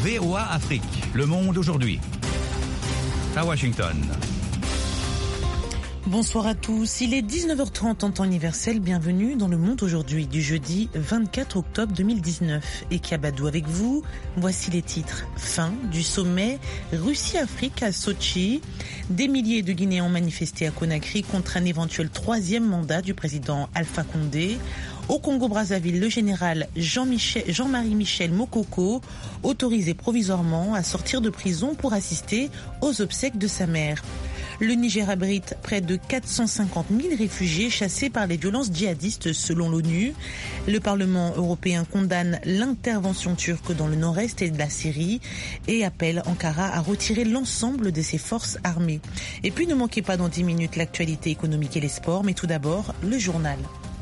VOA Afrique, le monde aujourd'hui. À Washington. Bonsoir à tous, il est 19h30 en temps universel, bienvenue dans le monde aujourd'hui du jeudi 24 octobre 2019. Et Kiabadou avec vous, voici les titres. Fin du sommet Russie-Afrique à Sochi. Des milliers de Guinéens ont manifesté à Conakry contre un éventuel troisième mandat du président Alpha Condé. Au Congo-Brazzaville, le général Jean-Marie Michel Mokoko, autorisé provisoirement à sortir de prison pour assister aux obsèques de sa mère. Le Niger abrite près de 450 000 réfugiés chassés par les violences djihadistes selon l'ONU. Le Parlement européen condamne l'intervention turque dans le nord-est et de la Syrie et appelle Ankara à retirer l'ensemble de ses forces armées. Et puis ne manquez pas dans 10 minutes l'actualité économique et les sports, mais tout d'abord le journal.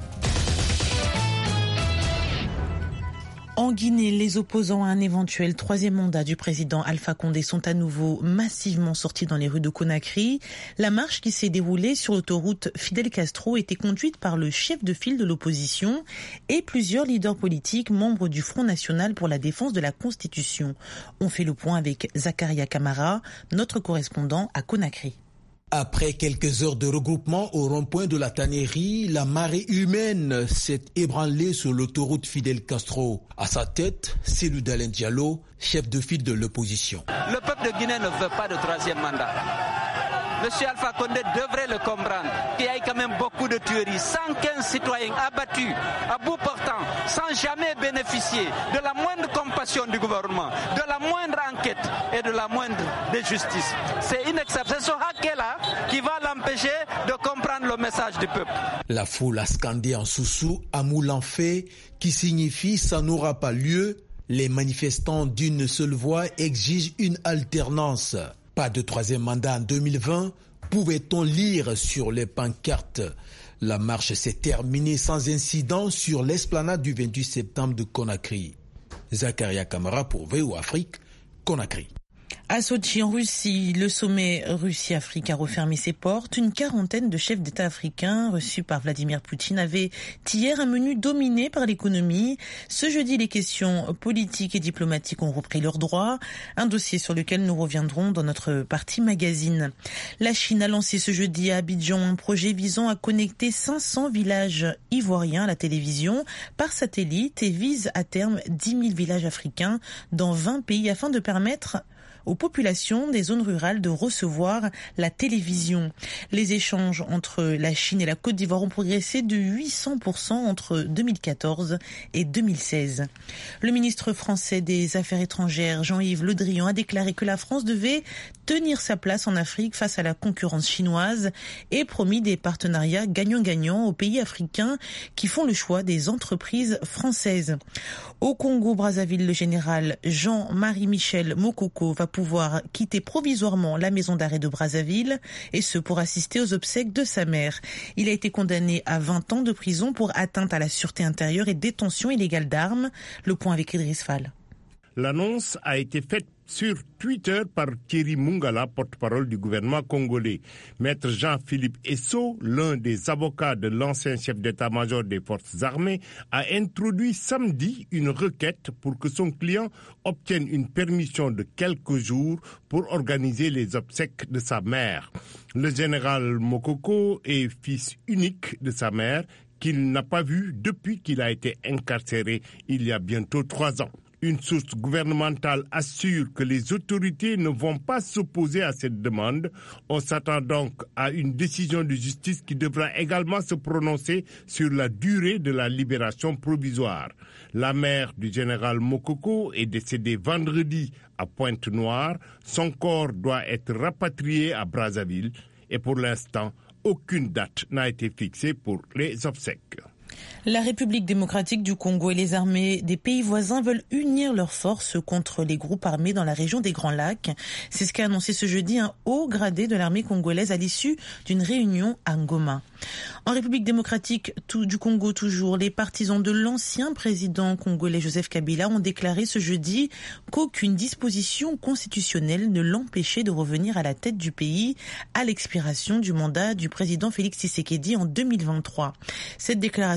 En Guinée, les opposants à un éventuel troisième mandat du président Alpha Condé sont à nouveau massivement sortis dans les rues de Conakry. La marche qui s'est déroulée sur l'autoroute Fidel Castro était conduite par le chef de file de l'opposition et plusieurs leaders politiques membres du Front National pour la défense de la Constitution. On fait le point avec Zakaria Kamara, notre correspondant à Conakry. Après quelques heures de regroupement au rond-point de la tannerie, la marée humaine s'est ébranlée sur l'autoroute Fidel Castro. À sa tête, Cellou Dalein Diallo, chef de file de l'opposition. Le peuple de Guinée ne veut pas de troisième mandat. Monsieur Alpha Condé devrait le comprendre. Il y a quand même beaucoup de tueries. 115 citoyens abattus à bout portant, sans jamais bénéficier de la moindre compassion du gouvernement, de la moindre enquête et de la moindre de justice. C'est inacceptable. C'est ce hacker-là qui va l'empêcher de comprendre le message du peuple. La foule a scandé en Soussou Amoulanfé, qui signifie « ça n'aura pas lieu ». Les manifestants d'une seule voix exigent une alternance. Pas de troisième mandat en 2020, pouvait-on lire sur les pancartes. La marche s'est terminée sans incident sur l'esplanade du 28 septembre de Conakry. Zakaria Kamara pour VOA Afrique, Conakry. À Sochi, en Russie, le sommet Russie-Afrique a refermé ses portes. Une quarantaine de chefs d'État africains reçus par Vladimir Poutine avaient hier un menu dominé par l'économie. Ce jeudi, les questions politiques et diplomatiques ont repris leurs droits. Un dossier sur lequel nous reviendrons dans notre partie magazine. La Chine a lancé ce jeudi à Abidjan un projet visant à connecter 500 villages ivoiriens à la télévision par satellite et vise à terme 10 000 villages africains dans 20 pays afin de permettre aux populations des zones rurales de recevoir la télévision. Les échanges entre la Chine et la Côte d'Ivoire ont progressé de 800% entre 2014 et 2016. Le ministre français des Affaires étrangères, Jean-Yves Le Drian, a déclaré que la France devait tenir sa place en Afrique face à la concurrence chinoise et promis des partenariats gagnant-gagnant aux pays africains qui font le choix des entreprises françaises. Au Congo-Brazzaville, le général Jean-Marie Michel Mokoko va pouvoir quitter provisoirement la maison d'arrêt de Brazzaville, et ce pour assister aux obsèques de sa mère. Il a été condamné à 20 ans de prison pour atteinte à la sûreté intérieure et détention illégale d'armes. Le point avec Idriss Fall. L'annonce a été faite sur Twitter par Thierry Mungala, porte-parole du gouvernement congolais. Maître Jean-Philippe Esso, l'un des avocats de l'ancien chef d'état-major des forces armées, a introduit samedi une requête pour que son client obtienne une permission de quelques jours pour organiser les obsèques de sa mère. Le général Mokoko est fils unique de sa mère, qu'il n'a pas vu depuis qu'il a été incarcéré il y a bientôt 3 ans. Une source gouvernementale assure que les autorités ne vont pas s'opposer à cette demande. On s'attend donc à une décision de justice qui devra également se prononcer sur la durée de la libération provisoire. La mère du général Mokoko est décédée vendredi à Pointe-Noire. Son corps doit être rapatrié à Brazzaville et pour l'instant, aucune date n'a été fixée pour les obsèques. La République démocratique du Congo et les armées des pays voisins veulent unir leurs forces contre les groupes armés dans la région des Grands Lacs. C'est ce qu'a annoncé ce jeudi un haut gradé de l'armée congolaise à l'issue d'une réunion à Ngoma. En République démocratique du Congo toujours, les partisans de l'ancien président congolais Joseph Kabila ont déclaré ce jeudi qu'aucune disposition constitutionnelle ne l'empêchait de revenir à la tête du pays à l'expiration du mandat du président Félix Tshisekedi en 2023. Cette déclaration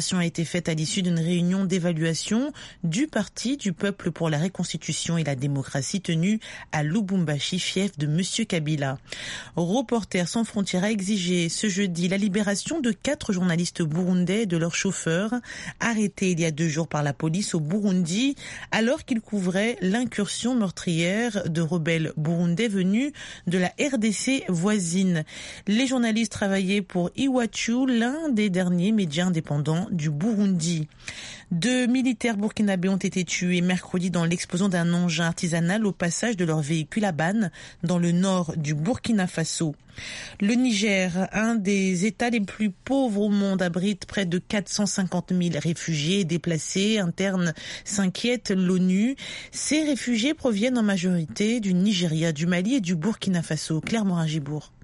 déclaration a été faite à l'issue d'une réunion d'évaluation du Parti du peuple pour la reconstitution et la démocratie tenue à Lubumbashi, fief de M. Kabila. Reporters sans frontières a exigé ce jeudi la libération de 4 journalistes burundais et de leurs chauffeurs, arrêtés il y a 2 jours par la police au Burundi, alors qu'ils couvraient l'incursion meurtrière de rebelles burundais venus de la RDC voisine. Les journalistes travaillaient pour Iwachu, l'un des derniers médias indépendants du Burundi. 2 militaires burkinabés ont été tués mercredi dans l'explosion d'un engin artisanal au passage de leur véhicule à Ban, dans le nord du Burkina Faso. Le Niger, un des États les plus pauvres au monde, abrite près de 450 000 réfugiés et déplacés internes, s'inquiète l'ONU. Ces réfugiés proviennent en majorité du Nigeria, du Mali et du Burkina Faso. Claire Morin-Gibourg.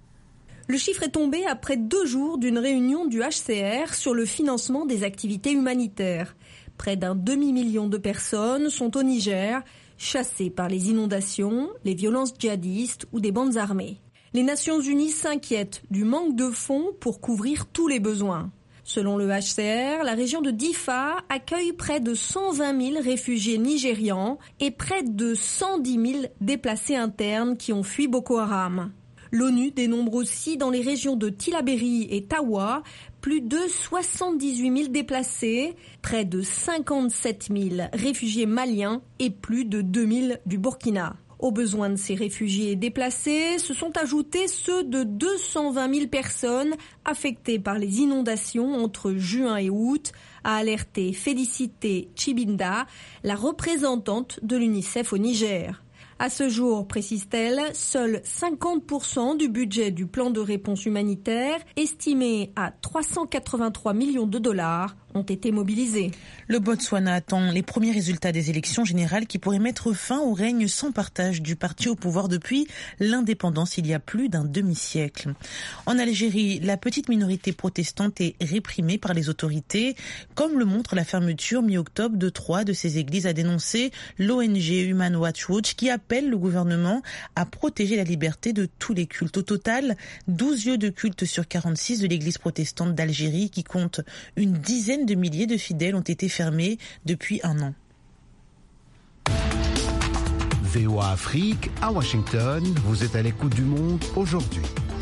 Le chiffre est tombé après 2 jours d'une réunion du HCR sur le financement des activités humanitaires. Près d'1 demi-million de personnes sont au Niger, chassées par les inondations, les violences djihadistes ou des bandes armées. Les Nations Unies s'inquiètent du manque de fonds pour couvrir tous les besoins. Selon le HCR, la région de Difa accueille près de 120 000 réfugiés nigérians et près de 110 000 déplacés internes qui ont fui Boko Haram. L'ONU dénombre aussi dans les régions de Tillabéri et Tawa plus de 78 000 déplacés, près de 57 000 réfugiés maliens et plus de 2 000 du Burkina. Aux besoins de ces réfugiés déplacés se sont ajoutés ceux de 220 000 personnes affectées par les inondations entre juin et août, a alerté Félicité Chibinda, la représentante de l'UNICEF au Niger. À ce jour, précise-t-elle, seuls 50% du budget du plan de réponse humanitaire, estimé à 383 millions de dollars, ont été mobilisés. Le Botswana attend les premiers résultats des élections générales qui pourraient mettre fin au règne sans partage du parti au pouvoir depuis l'indépendance il y a plus d'un demi-siècle. En Algérie, la petite minorité protestante est réprimée par les autorités, comme le montre la fermeture mi-octobre de 3 de ces églises, a dénoncé l'ONG Human Rights Watch, qui appelle le gouvernement à protéger la liberté de tous les cultes. Au total, 12 lieux de culte sur 46 de l'église protestante d'Algérie, qui compte une dizaine de milliers de fidèles, ont été fermés depuis 1 an. VOA Afrique, à Washington, vous êtes à l'écoute du monde aujourd'hui.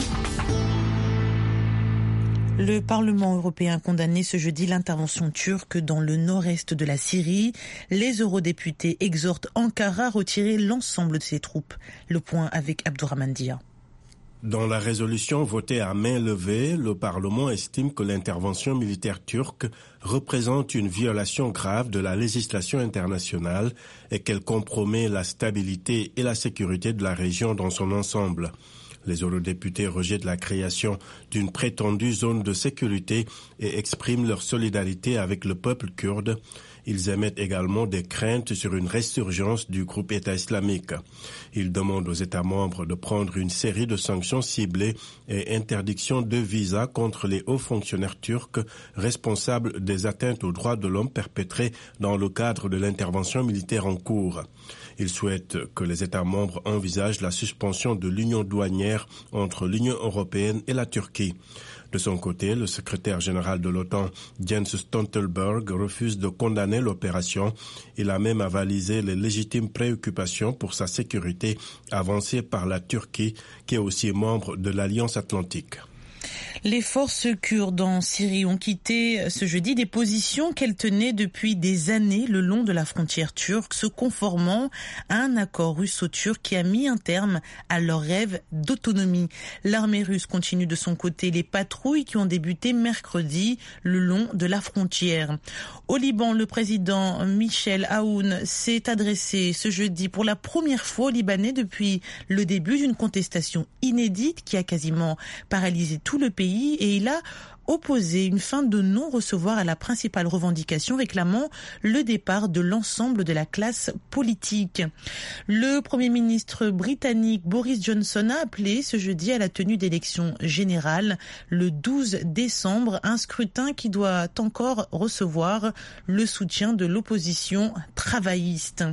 Le Parlement européen a condamné ce jeudi l'intervention turque dans le nord-est de la Syrie. Les eurodéputés exhortent Ankara à retirer l'ensemble de ses troupes. Le point avec Abdourahmane Dia. Dans la résolution votée à main levée, le Parlement estime que l'intervention militaire turque représente une violation grave de la législation internationale et qu'elle compromet la stabilité et la sécurité de la région dans son ensemble. Les eurodéputés rejettent la création d'une prétendue zone de sécurité et expriment leur solidarité avec le peuple kurde. Ils émettent également des craintes sur une résurgence du groupe État islamique. Ils demandent aux États membres de prendre une série de sanctions ciblées et interdiction de visa contre les hauts fonctionnaires turcs responsables des atteintes aux droits de l'homme perpétrées dans le cadre de l'intervention militaire en cours. Ils souhaitent que les États membres envisagent la suspension de l'union douanière entre l'Union européenne et la Turquie. De son côté, le secrétaire général de l'OTAN, Jens Stoltenberg, refuse de condamner l'opération. Il a même avalisé les légitimes préoccupations pour sa sécurité avancées par la Turquie, qui est aussi membre de l'Alliance atlantique. Les forces kurdes en Syrie ont quitté ce jeudi des positions qu'elles tenaient depuis des années le long de la frontière turque, se conformant à un accord russo-turc qui a mis un terme à leur rêve d'autonomie. L'armée russe continue de son côté les patrouilles qui ont débuté mercredi le long de la frontière. Au Liban, le président Michel Aoun s'est adressé ce jeudi pour la première fois aux Libanais depuis le début d'une contestation inédite qui a quasiment paralysé tout le pays, et il a opposé une fin de non-recevoir à la principale revendication réclamant le départ de l'ensemble de la classe politique. Le Premier ministre britannique Boris Johnson a appelé ce jeudi à la tenue d'élections générales le 12 décembre, un scrutin qui doit encore recevoir le soutien de l'opposition travailliste.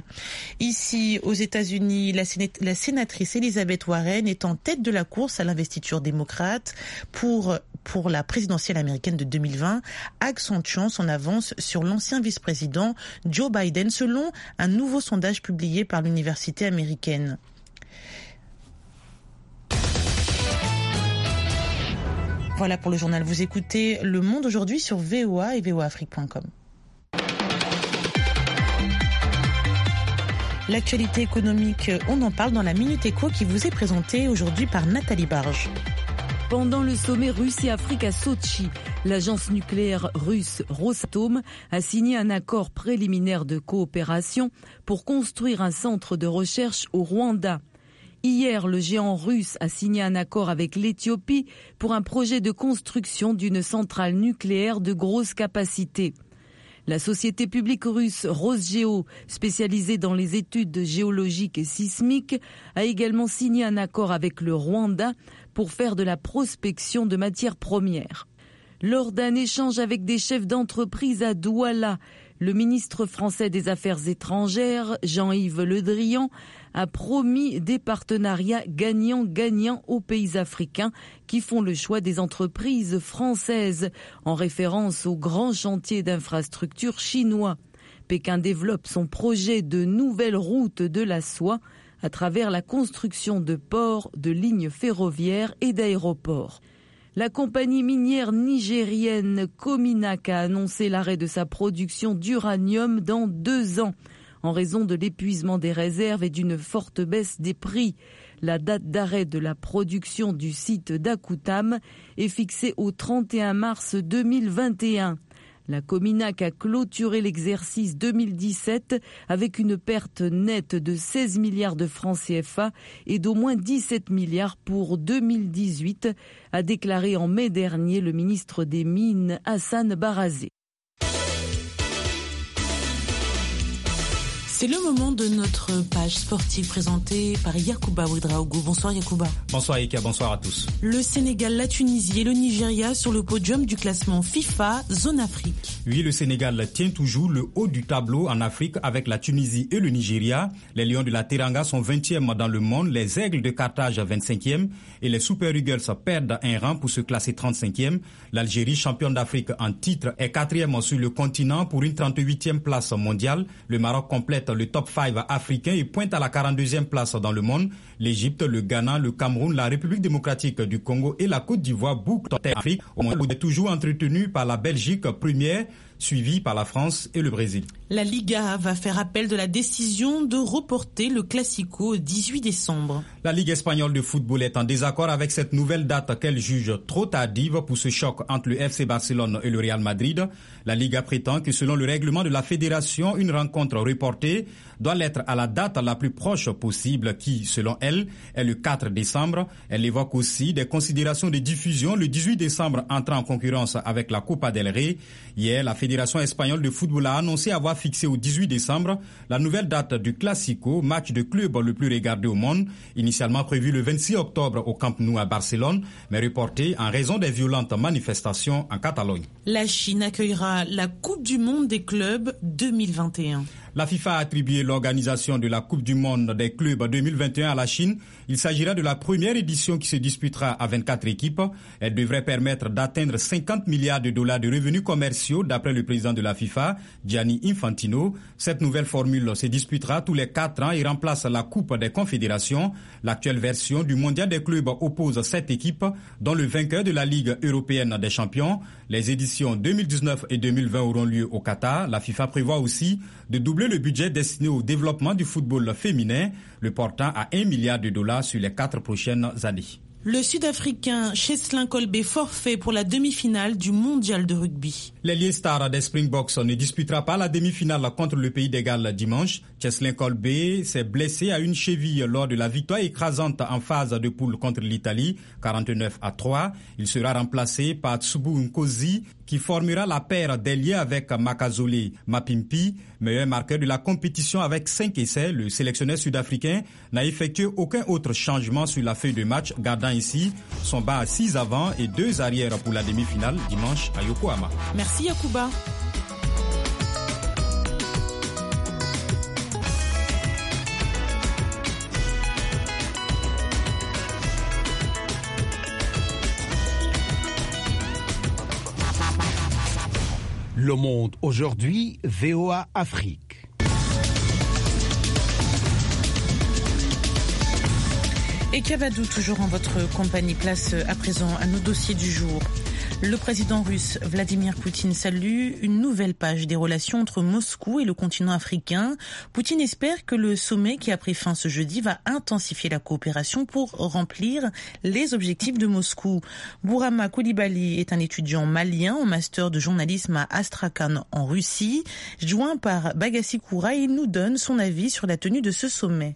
Ici, aux États-Unis, la sénatrice Elizabeth Warren est en tête de la course à l'investiture démocrate pour pour la présidentielle américaine de 2020, accentuant son avance sur l'ancien vice-président Joe Biden, selon un nouveau sondage publié par l'université américaine. Voilà pour le journal. Vous écoutez Le Monde aujourd'hui sur VOA et voaafrique.com. L'actualité économique, on en parle dans la Minute Éco qui vous est présentée aujourd'hui par Nathalie Barge. Pendant le sommet Russie-Afrique à Sotchi, l'agence nucléaire russe Rosatom a signé un accord préliminaire de coopération pour construire un centre de recherche au Rwanda. Hier, le géant russe a signé un accord avec l'Éthiopie pour un projet de construction d'une centrale nucléaire de grosse capacité. La société publique russe Rosgeo, spécialisée dans les études géologiques et sismiques, a également signé un accord avec le Rwanda pour faire de la prospection de matières premières. Lors d'un échange avec des chefs d'entreprise à Douala, le ministre français des Affaires étrangères, Jean-Yves Le Drian, a promis des partenariats gagnant-gagnant aux pays africains qui font le choix des entreprises françaises, en référence aux grands chantiers d'infrastructures chinois. Pékin développe son projet de nouvelle route de la soie à travers la construction de ports, de lignes ferroviaires et d'aéroports. La compagnie minière nigérienne Cominac a annoncé l'arrêt de sa production d'uranium dans 2 ans, en raison de l'épuisement des réserves et d'une forte baisse des prix. La date d'arrêt de la production du site d'Akoutam est fixée au 31 mars 2021. La Cominac a clôturé l'exercice 2017 avec une perte nette de 16 milliards de francs CFA et d'au moins 17 milliards pour 2018, a déclaré en mai dernier le ministre des Mines Hassan Barazé. C'est le moment de notre page sportive présentée par Yacouba Ouedraogo. Bonsoir Yacouba. Bonsoir Ika, bonsoir à tous. Le Sénégal, la Tunisie et le Nigeria sur le podium du classement FIFA Zone Afrique. Oui, le Sénégal tient toujours le haut du tableau en Afrique avec la Tunisie et le Nigeria. Les Lions de la Teranga sont 20e dans le monde, les Aigles de Carthage 25e et les Super Eagles perdent un rang pour se classer 35e. L'Algérie, championne d'Afrique en titre, est 4e sur le continent pour une 38e place mondiale. Le Maroc complète le top 5 africain et pointe à la 42e place dans le monde. L'Égypte, le Ghana, le Cameroun, la République démocratique du Congo et la Côte d'Ivoire bouclent l'Afrique. Au monde est toujours entretenu par la Belgique première, suivi par la France et le Brésil. La Liga va faire appel de la décision de reporter le Classico au 18 décembre. La Ligue espagnole de football est en désaccord avec cette nouvelle date qu'elle juge trop tardive pour ce choc entre le FC Barcelone et le Real Madrid. La Liga prétend que selon le règlement de la fédération, une rencontre reportée doit l'être à la date la plus proche possible qui, selon elle, est le 4 décembre. Elle évoque aussi des considérations de diffusion le 18 décembre entrant en concurrence avec la Copa del Rey. Hier, la Fédération espagnole de football a annoncé avoir fixé au 18 décembre la nouvelle date du Classico, match de club le plus regardé au monde, initialement prévu le 26 octobre au Camp Nou à Barcelone, mais reporté en raison des violentes manifestations en Catalogne. La Chine accueillera la Coupe du monde des clubs 2021. La FIFA a attribué l'organisation de la Coupe du monde des clubs 2021 à la Chine. Il s'agira de la première édition qui se disputera à 24 équipes. Elle devrait permettre d'atteindre 50 milliards de dollars de revenus commerciaux d'après le président de la FIFA, Gianni Infantino. Cette nouvelle formule se disputera tous les 4 ans et remplace la Coupe des confédérations. L'actuelle version du mondial des clubs oppose 7 équipes, dont le vainqueur de la Ligue européenne des champions. Les éditions 2019 et 2020 auront lieu au Qatar. La FIFA prévoit aussi de doubler le budget destiné au développement du football féminin, le portant à 1 milliard de dollars sur les 4 prochaines années. Le Sud-Africain Cheslin Kolbe forfait pour la demi-finale du mondial de rugby. L'ailier star des Springboks ne disputera pas la demi-finale contre le Pays de Galles dimanche. Cheslin Kolbe s'est blessé à une cheville lors de la victoire écrasante en phase de poule contre l'Italie, 49-3. Il sera remplacé par Tsubu Nkosi, qui formera la paire d'ailier avec Makazole Mapimpi, meilleur marqueur de la compétition avec 5 essais. Le sélectionneur sud-africain n'a effectué aucun autre changement sur la feuille de match, gardant ici son banc à 6 avant et 2 arrières pour la demi-finale dimanche à Yokohama. Merci Yacouba. Le Monde aujourd'hui, VOA Afrique. Et Cavadou, toujours en votre compagnie, place à présent à nos dossiers du jour. Le président russe Vladimir Poutine salue une nouvelle page des relations entre Moscou et le continent africain. Poutine espère que le sommet qui a pris fin ce jeudi va intensifier la coopération pour remplir les objectifs de Moscou. Bourama Koulibaly est un étudiant malien en master de journalisme à Astrakhan en Russie. Joint par Bagassi Koura, il nous donne son avis sur la tenue de ce sommet.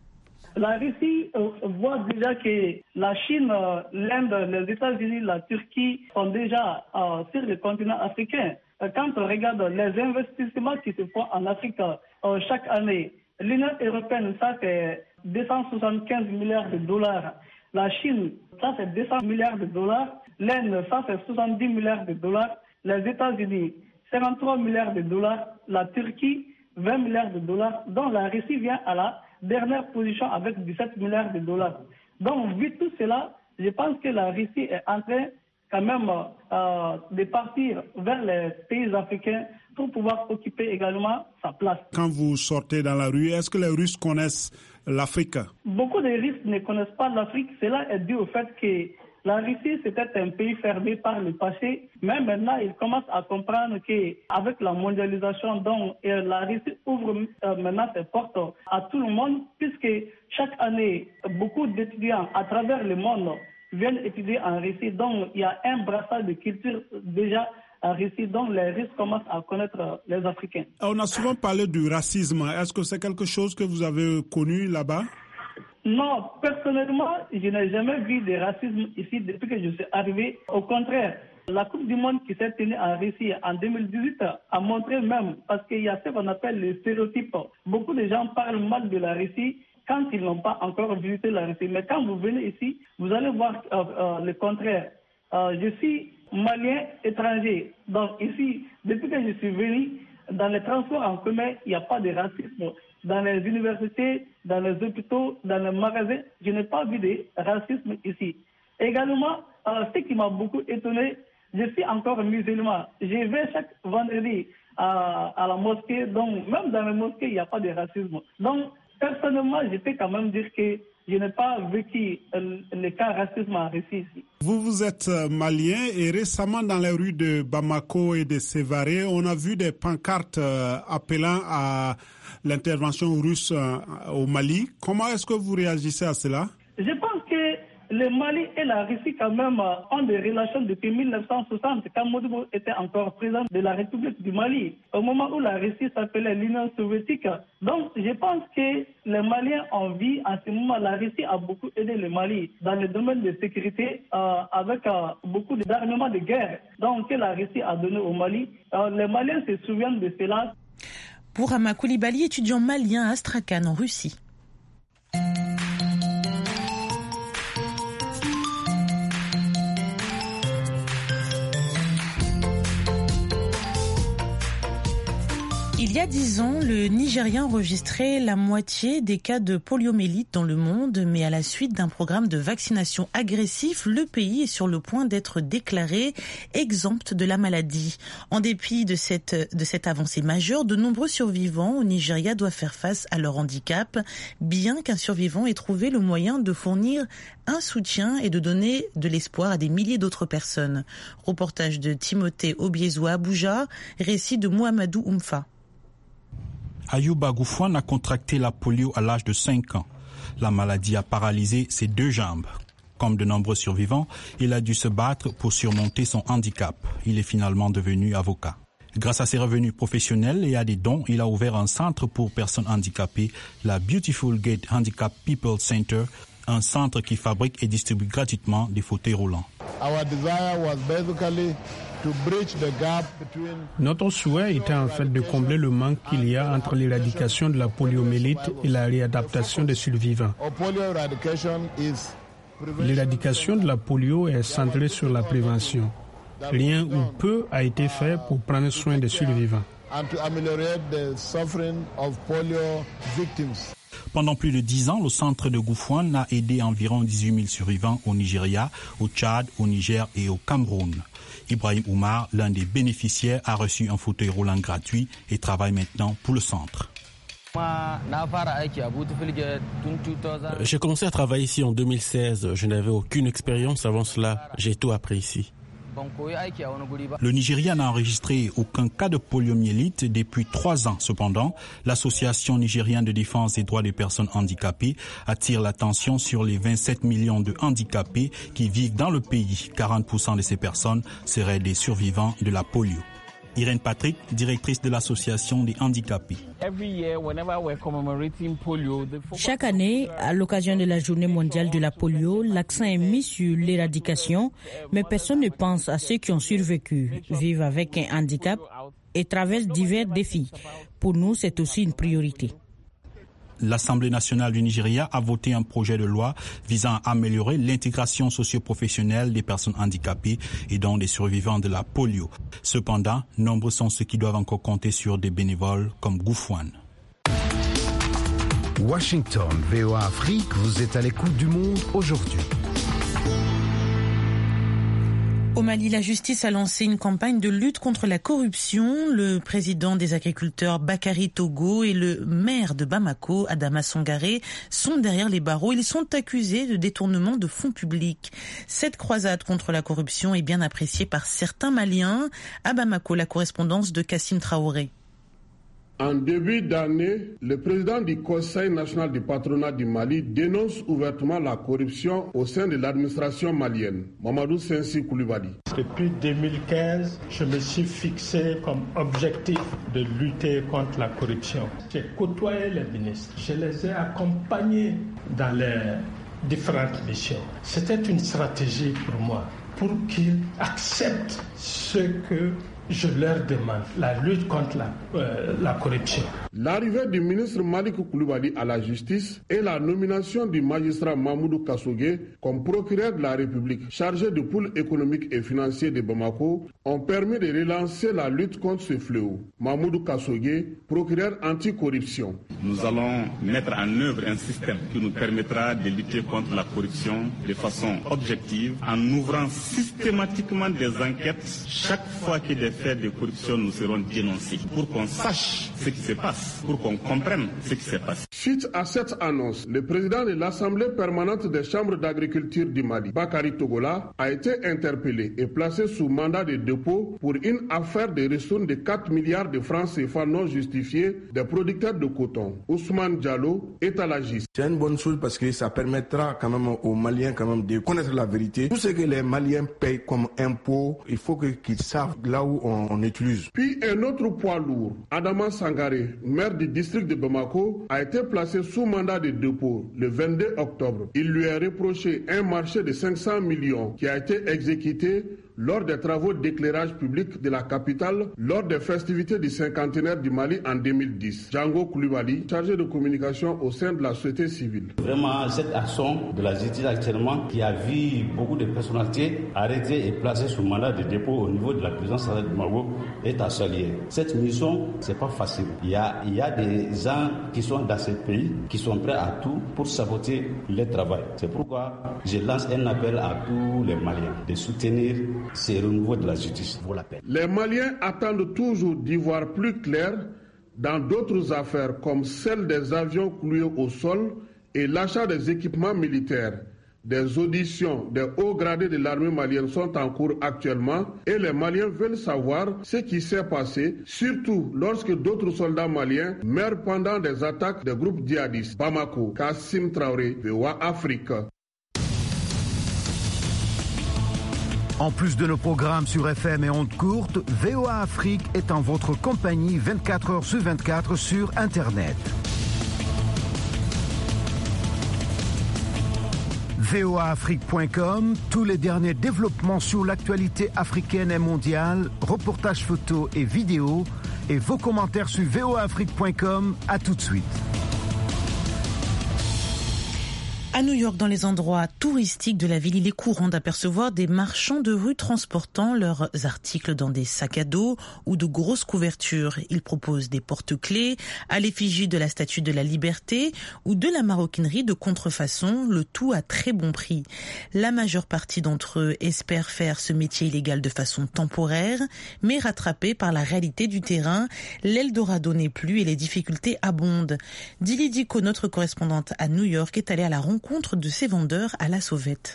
La Russie voit déjà que la Chine, l'Inde, les États-Unis, la Turquie sont déjà sur le continent africain. Quand on regarde les investissements qui se font en Afrique chaque année, l'Union européenne, ça c'est 275 milliards de dollars. La Chine, ça c'est 200 milliards de dollars. L'Inde, ça c'est 70 milliards de dollars. Les États-Unis, 53 milliards de dollars. La Turquie, 20 milliards de dollars. Donc la Russie vient à la dernière position avec 17 milliards de dollars. Donc, vu tout cela, je pense que la Russie est en train quand même de partir vers les pays africains pour pouvoir occuper également sa place. Quand vous sortez dans la rue, est-ce que les Russes connaissent l'Afrique? Beaucoup de Russes ne connaissent pas l'Afrique. Cela est dû au fait que la Russie, c'était un pays fermé par le passé, mais maintenant, ils commencent à comprendre qu'avec la mondialisation, donc, la Russie ouvre maintenant ses portes à tout le monde, puisque chaque année, beaucoup d'étudiants à travers le monde viennent étudier en Russie. Donc, il y a un brassage de culture déjà en Russie, donc les Russes commencent à connaître les Africains. On a souvent parlé du racisme. Est-ce que c'est quelque chose que vous avez connu là-bas? Non, personnellement, je n'ai jamais vu de racisme ici depuis que je suis arrivé. Au contraire, la Coupe du Monde qui s'est tenue en Russie en 2018 a montré même, parce qu'il y a ce qu'on appelle les stéréotypes. Beaucoup de gens parlent mal de la Russie quand ils n'ont pas encore visité la Russie. Mais quand vous venez ici, vous allez voir le contraire. Je suis malien étranger. Donc ici, depuis que je suis venu, dans les transports en commun, il n'y a pas de racisme. Dans les universités, dans les hôpitaux, dans les magasins, je n'ai pas vu de racisme ici. Également, ce qui m'a beaucoup étonné, je suis encore musulman. Je vais chaque vendredi à la mosquée, donc même dans les mosquées, il n'y a pas de racisme. Donc, personnellement, je peux quand même dire que je n'ai pas vécu le cas racisme en Russie ici. Vous êtes malien et récemment dans les rues de Bamako et de Sévaré, on a vu des pancartes appelant à l'intervention russe au Mali. Comment est-ce que vous réagissez à cela? Je pense que le Mali et la Russie quand même ont des relations depuis 1960, quand Modibo était encore président de la République du Mali, au moment où la Russie s'appelait l'Union soviétique. Donc je pense que les Maliens ont vu en ce moment, la Russie a beaucoup aidé le Mali dans le domaine de sécurité avec beaucoup d'armements de guerre donc, que la Russie a donné au Mali. Les Maliens se souviennent de cela. Bourama Koulibaly, étudiant malien à Astrakhan en Russie. Il y a 10 ans, le Nigeria enregistrait la moitié des cas de poliomyélite dans le monde, mais à la suite d'un programme de vaccination agressif, le pays est sur le point d'être déclaré exempt de la maladie. En dépit de cette avancée majeure, de nombreux survivants au Nigeria doivent faire face à leur handicap, bien qu'un survivant ait trouvé le moyen de fournir un soutien et de donner de l'espoir à des milliers d'autres personnes. Reportage de Timothée Obiezo à Abuja, récit de Mohamedou Oumfa. Ayouba Goufouen a contracté la polio à l'âge de 5 ans. La maladie a paralysé ses 2 jambes. Comme de nombreux survivants, il a dû se battre pour surmonter son handicap. Il est finalement devenu avocat. Grâce à ses revenus professionnels et à des dons, il a ouvert un centre pour personnes handicapées, la Beautiful Gate Handicap People Center, un centre qui fabrique et distribue gratuitement des fauteuils roulants. Notre souhait était en fait de combler le manque qu'il y a entre l'éradication de la poliomyélite et la réadaptation des survivants. L'éradication de la polio est centrée sur la prévention. Rien ou peu a été fait pour prendre soin des survivants. Pendant plus de 10 ans, le centre de Gouffouane a aidé environ 18 000 survivants au Nigeria, au Tchad, au Niger et au Cameroun. Ibrahim Oumar, l'un des bénéficiaires, a reçu un fauteuil roulant gratuit et travaille maintenant pour le centre. J'ai commencé à travailler ici en 2016. Je n'avais aucune expérience avant cela. J'ai tout appris ici. Le Nigeria n'a enregistré aucun cas de poliomyélite depuis 3 ans. Cependant, l'Association nigérienne de défense des droits des personnes handicapées attire l'attention sur les 27 millions de handicapés qui vivent dans le pays. 40% de ces personnes seraient des survivants de la polio. Irène Patrick, directrice de l'Association des handicapés. Chaque année, à l'occasion de la Journée mondiale de la polio, l'accent est mis sur l'éradication, mais personne ne pense à ceux qui ont survécu, vivent avec un handicap et traversent divers défis. Pour nous, c'est aussi une priorité. L'Assemblée nationale du Nigeria a voté un projet de loi visant à améliorer l'intégration socio-professionnelle des personnes handicapées et donc des survivants de la polio. Cependant, nombreux sont ceux qui doivent encore compter sur des bénévoles comme Gouffouane. Washington, VOA Afrique, vous êtes à l'écoute du monde aujourd'hui. Au Mali, la justice a lancé une campagne de lutte contre la corruption. Le président des agriculteurs Bakary Togo et le maire de Bamako, Adama Sangaré, sont derrière les barreaux. Ils sont accusés de détournement de fonds publics. Cette croisade contre la corruption est bien appréciée par certains Maliens. À Bamako, la correspondance de Kassim Traoré. En début d'année, le président du Conseil national du patronat du Mali dénonce ouvertement la corruption au sein de l'administration malienne. Mamadou Sensi Koulibaly. Depuis 2015, je me suis fixé comme objectif de lutter contre la corruption. J'ai côtoyé les ministres, je les ai accompagnés dans les différentes missions. C'était une stratégie pour moi, pour qu'ils acceptent ce que je leur demande, la lutte contre la corruption. L'arrivée du ministre Malik Koulibaly à la justice et la nomination du magistrat Mamoudou Kassogué comme procureur de la République chargé du pôle économique et financier de Bamako ont permis de relancer la lutte contre ce fléau. Mamoudou Kassogué, procureur anti-corruption. Nous allons mettre en œuvre un système qui nous permettra de lutter contre la corruption de façon objective en ouvrant systématiquement des enquêtes chaque fois que des faits de corruption nous seront dénoncés pour qu'on sache ce qui se passe, pour qu'on comprenne ce qui se passe. Suite à cette annonce, le président de l'Assemblée permanente des chambres d'agriculture du Mali, Bakary Togola, a été interpellé et placé sous mandat de dépôt pour une affaire de ristourne de 4 milliards de francs CFA non justifiés des producteurs de coton. Ousmane Diallo est à la justice. C'est une bonne chose parce que ça permettra quand même aux Maliens quand même de connaître la vérité. Tout ce que les Maliens payent comme impôt, il faut qu'ils savent là où on utilise. Puis un autre poids lourd, Adama Sangaré, maire du district de Bamako, a été placé sous mandat de dépôt le 22 octobre. Il lui a reproché un marché de 500 millions qui a été exécuté lors des travaux d'éclairage public de la capitale lors des festivités du cinquantenaire du Mali en 2010. Django Koulibaly, chargé de communication au sein de la société civile. Vraiment, cette action de la justice actuellement qui a vu beaucoup de personnalités arrêtées et placées sous mandat de dépôt au niveau de la présidence du Maroc est à saluer. Cette mission, c'est pas facile. Il y a des gens qui sont dans ce pays qui sont prêts à tout pour saboter le travail. C'est pourquoi je lance un appel à tous les Maliens de soutenir ce renouveau de la justice vaut la peine. Les Maliens attendent toujours d'y voir plus clair dans d'autres affaires comme celle des avions cloués au sol et l'achat des équipements militaires. Des auditions des hauts gradés de l'armée malienne sont en cours actuellement et les Maliens veulent savoir ce qui s'est passé, surtout lorsque d'autres soldats maliens meurent pendant des attaques des groupes djihadistes. Bamako, Kassim Traoré, VOA Afrique. En plus de nos programmes sur FM et ondes courtes, VOA Afrique est en votre compagnie 24 heures sur 24 sur Internet. voaafrique.com, tous les derniers développements sur l'actualité africaine et mondiale, reportages photos et vidéos, et vos commentaires sur voaafrique.com. À tout de suite. À New York, dans les endroits touristiques de la ville, il est courant d'apercevoir des marchands de rue transportant leurs articles dans des sacs à dos ou de grosses couvertures. Ils proposent des porte-clés à l'effigie de la Statue de la Liberté ou de la maroquinerie de contrefaçon, le tout à très bon prix. La majeure partie d'entre eux espèrent faire ce métier illégal de façon temporaire, mais rattrapés par la réalité du terrain, l'Eldorado n'est plus et les difficultés abondent. Dili Diko, notre correspondante à New York, est allée à la rencontre de ces vendeurs à la sauvette.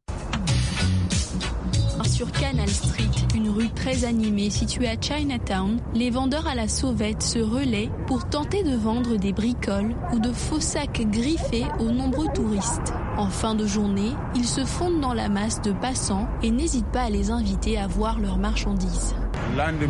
Sur Canal Street, une rue très animée située à Chinatown, les vendeurs à la sauvette se relaient pour tenter de vendre des bricoles ou de faux sacs griffés aux nombreux touristes. En fin de journée, ils se fondent dans la masse de passants et n'hésitent pas à les inviter à voir leurs marchandises. L'an 2008,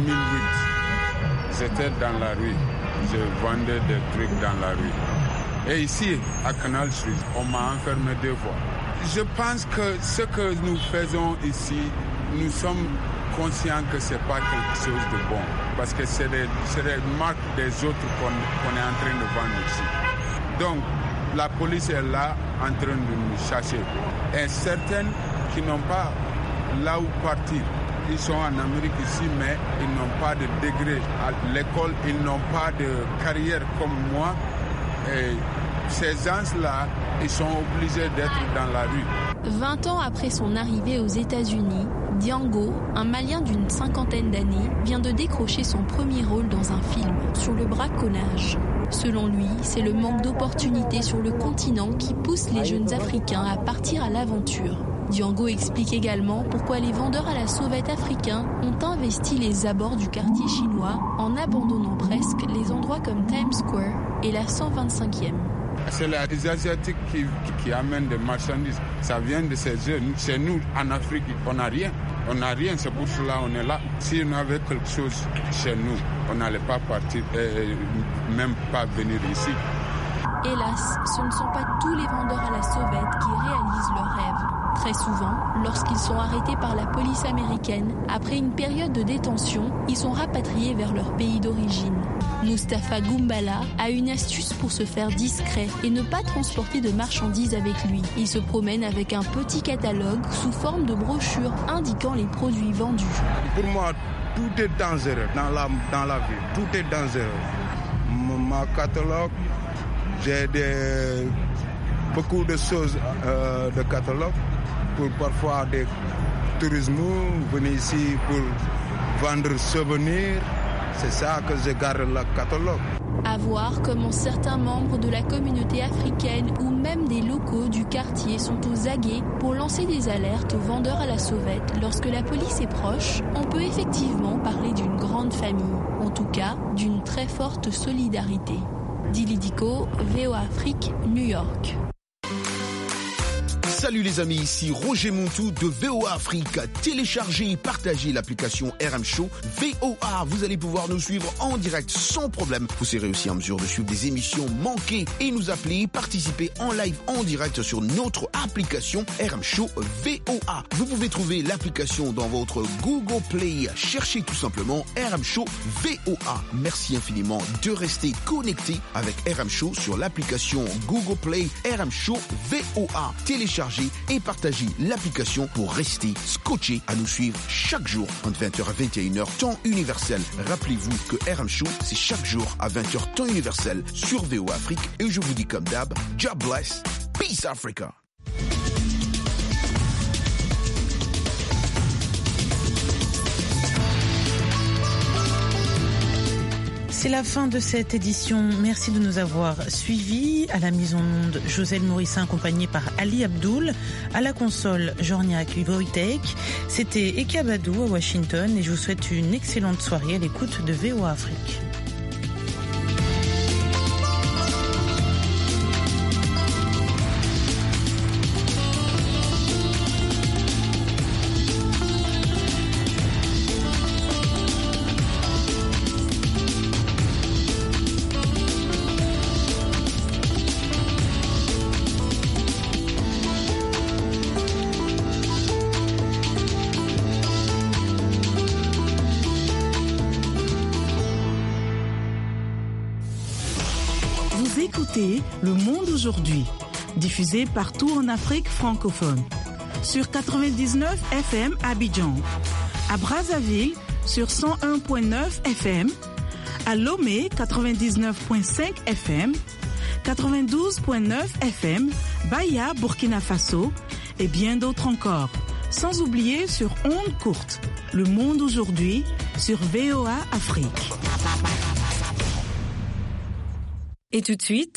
j'étais dans la rue, je vendais des trucs dans la rue. Et ici, à Canal Street, on m'a enfermé 2 fois. Je pense que ce que nous faisons ici, nous sommes conscients que ce n'est pas quelque chose de bon. Parce que c'est des marques des autres qu'on est en train de vendre ici. Donc, la police est là en train de nous chercher. Et certaines qui n'ont pas là où partir. Ils sont en Amérique ici, mais ils n'ont pas de degré à l'école, ils n'ont pas de carrière comme moi. Et ces gens-là, ils sont obligés d'être dans la rue. 20 ans après son arrivée aux États-Unis, Diango, un Malien d'une 50aine d'années, vient de décrocher son premier rôle dans un film sur le braconnage. Selon lui, c'est le manque d'opportunités sur le continent qui pousse les jeunes Africains à partir à l'aventure. Diango explique également pourquoi les vendeurs à la sauvette africains ont investi les abords du quartier chinois en abandonnant presque les endroits comme Times Square et la 125e. C'est les Asiatiques qui amènent des marchandises. Ça vient de ces jeunes. Chez nous, en Afrique, on n'a rien. On n'a rien, c'est pour cela qu'on est là. Si on avait quelque chose chez nous, on n'allait pas partir, même pas venir ici. Hélas, ce ne sont pas tous les vendeurs à la sauvette qui réalisent leurs rêves. Très souvent, lorsqu'ils sont arrêtés par la police américaine, après une période de détention, ils sont rapatriés vers leur pays d'origine. Mustapha Goumbala a une astuce pour se faire discret et ne pas transporter de marchandises avec lui. Il se promène avec un petit catalogue sous forme de brochure indiquant les produits vendus. Pour moi, tout est dangereux dans la vie. Tout est dangereux. Ma catalogue, j'ai beaucoup de choses de catalogue pour parfois des tourismes, venir ici pour vendre souvenirs. C'est ça que je garde le catalogue. À voir comment certains membres de la communauté africaine ou même des locaux du quartier sont aux aguets pour lancer des alertes aux vendeurs à la sauvette. Lorsque la police est proche, on peut effectivement parler d'une grande famille, en tout cas d'une très forte solidarité. Dili Diko, VOA Afrique, New York. Salut les amis, ici Roger Montou de VOA Afrique. Téléchargez et partagez l'application RM Show VOA. Vous allez pouvoir nous suivre en direct sans problème. Vous serez aussi en mesure de suivre des émissions manquées et nous appeler, participer en live en direct sur notre application RM Show VOA. Vous pouvez trouver l'application dans votre Google Play. Cherchez tout simplement RM Show VOA. Merci infiniment de rester connecté avec RM Show sur l'application Google Play RM Show VOA. Téléchargez et partagez l'application pour rester scotché à nous suivre chaque jour entre 20h et 21h temps universel. Rappelez-vous que RM Show, c'est chaque jour à 20h temps universel sur VOA Afrique. Et je vous dis comme d'hab, God bless, peace Africa. C'est la fin de cette édition. Merci de nous avoir suivis. À la mise en onde, Joselle Morissin accompagnée par Ali Abdoul. À la console, Jorniak Wojtek. C'était Eka Badou à Washington et je vous souhaite une excellente soirée à l'écoute de VOA Afrique. Écoutez Le Monde aujourd'hui. diffusée partout en Afrique francophone. Sur 99 FM à Abidjan, à Brazzaville sur 101.9 FM, à Lomé 99.5 FM, 92.9 FM, Baya, Burkina Faso et bien d'autres encore. Sans oublier sur ondes courtes, Le Monde aujourd'hui sur VOA Afrique. Et tout de suite,